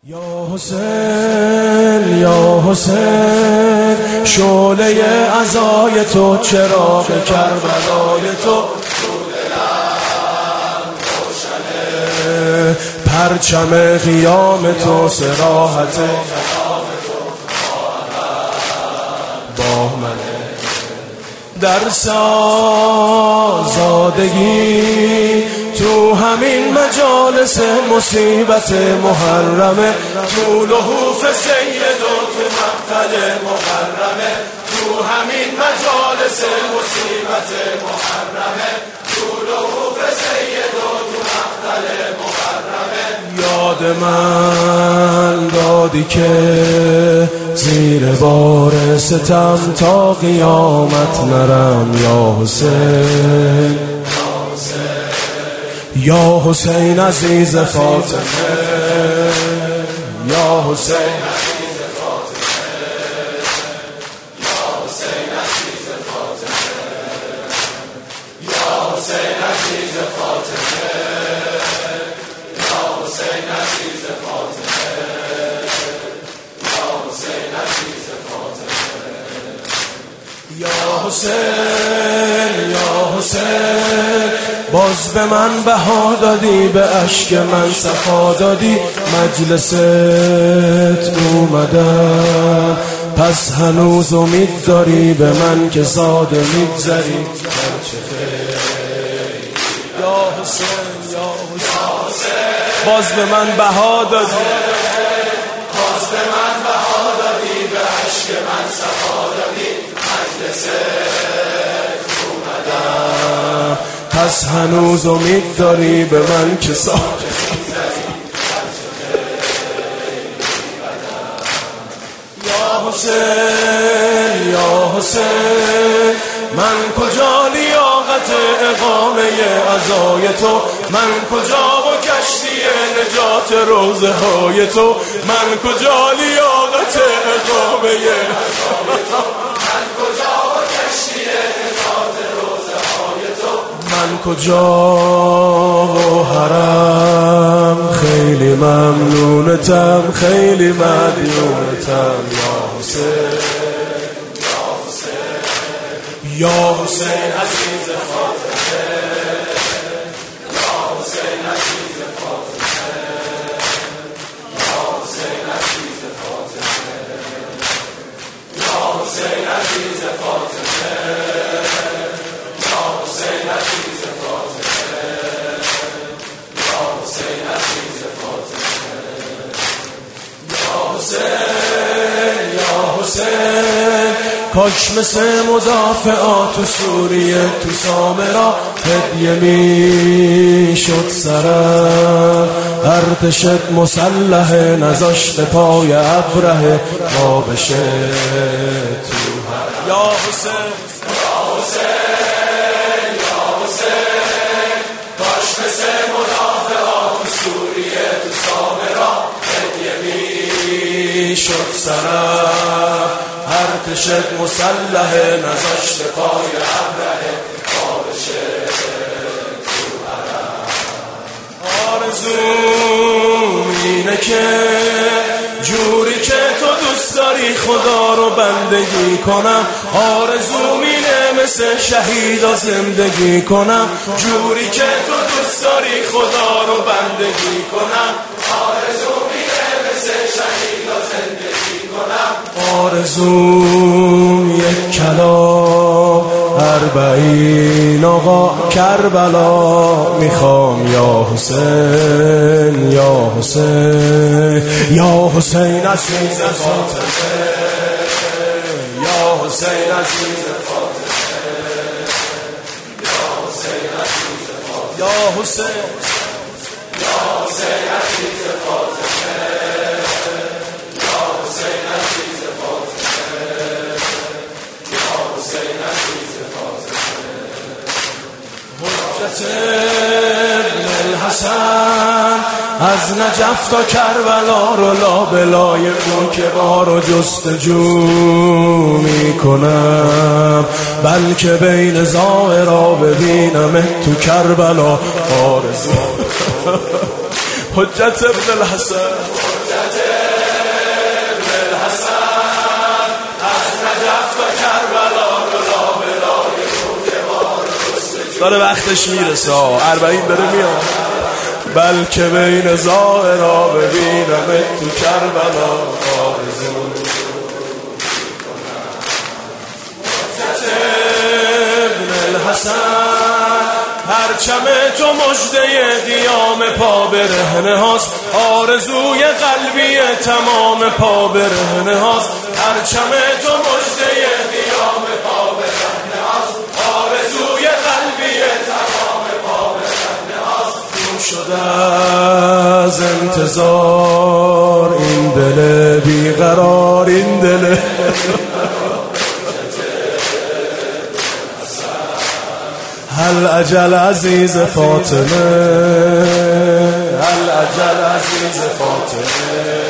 یا حسین یا حسین، شعله عزای تو، چراغ کربلای تو روشنه، پرچم قیام تو صراحت با منه. در سازادگی تو همین مجالس مصیبت محرمه، تو لحوف سید و تو مقتل محرمه، تو همین مجالس مصیبت محرمه، تو لحوف سید و تو مقتل محرمه. یاد من دادی که زیر بار ستم تا قیامت نرم یا حسین، یا حسین عزیز فاطمه، یا حسین عزیز فاطمه، یا حسین عزیز فاطمه، یا حسین عزیز فاطمه، یا حسین عزیز فاطمه، یا حسین عزیز فاطمه، یا حسین یا حسین. باز به من بها دادی، به اشک من صفا دادی، مجلست اومدم، پس هنوز امید داری به من که زاده میگذری. یا حسین یا حسین، باز به من بها دادی، باز به من بها دادی، به اشک من صفا دادی، مجلست اومدم، پس هنوز امید داری به من که ساده. یا حسین یا حسین، من کجا لیاقت اقامه عزای تو، من کجا و کشتی نجات روزه های تو، من کجا لیاقت اقامه عزای تو، من کجا و کشتی نجات روزه های تو، من کجا و حرم خیلی ممنونتم، خیلی مدیونتم یا حسین، یا حسین، یا حسین عزیز فاطمه، یا حسین عزیز فاطمه، یا حسین عزیز فاطمه، یا حسین عزیز فاطمه، یا حسین عزیز فاطمه، یا حسین عزیز فاطمه، یا حسین یا حسین. کاش مثل مدافعات تو سوریه تو سامرا هدیه می شد سرم، ارتشت مسلحه نذاشت پای ابرهه ما بشه تو هر. یا حسین یا حسین یا حسین، کاش مثل مدافعات تو سوریه تو سامرا هدیه می شد سرم، ارتشت مسلحه نذاشت پای ابرهه ما بشه تو حرم. آرزوم اینه که جوری که تو دوست داری خدا رو بندگی کنم، آرزوم اینه مثل شهیدا زندگی کنم، جوری که تو دوست داری خدا رو بندگی کنم، آرزوم اینه مثل شهیدا زندگی کنم. آرزوم یک کلام 40 آقا کربلا میخوام یا حسین یا حسین، یا حسین عزیز فاطمه، یا حسین عزیز فاطمه، یا حسین عزیز فاطمه، یا حسین یا حسین عزیز فاطمه، یا حسین عزیز فاطمه، یا حسین عزیز فاطمه. حجت ابن الحسن از نجف تا کربلا رو لابلای اون که بارو جستجو میکنم، بلکه بین ظاهرا ببینم تو کربلا آرزو. حجت ابن الحسن، حجت داره وقتش میرسه، اربعین داره میاد. بلکه بین ظاهرا ببینم تو کربلا آرزو ابن الحسن پرچم تو مژده دیام پا برهنه هاست، آرزوی قلبی تمام پا برهنه هاست. پرچم تو مژده دیام پا برهنه هاست، آرزوی قلبی تمام پا برهنه هاست. گم شده از انتظار این دل بیقرار، این دل هل اجل عزیز فاطمه، هل اجل عزیز فاطمه.